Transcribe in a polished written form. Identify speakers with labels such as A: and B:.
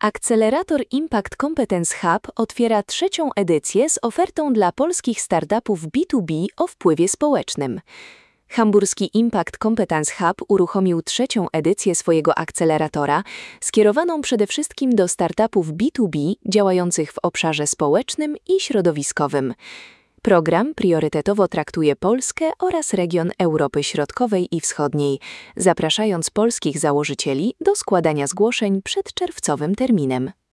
A: Akcelerator Impact Competence Hub otwiera trzecią edycję z ofertą dla polskich startupów B2B o wpływie społecznym. Hamburski Impact Competence Hub uruchomił trzecią edycję swojego akceleratora, skierowaną przede wszystkim do startupów B2B działających w obszarze społecznym i środowiskowym. Program priorytetowo traktuje Polskę oraz region Europy Środkowej i Wschodniej, zapraszając polskich założycieli do składania zgłoszeń przed czerwcowym terminem.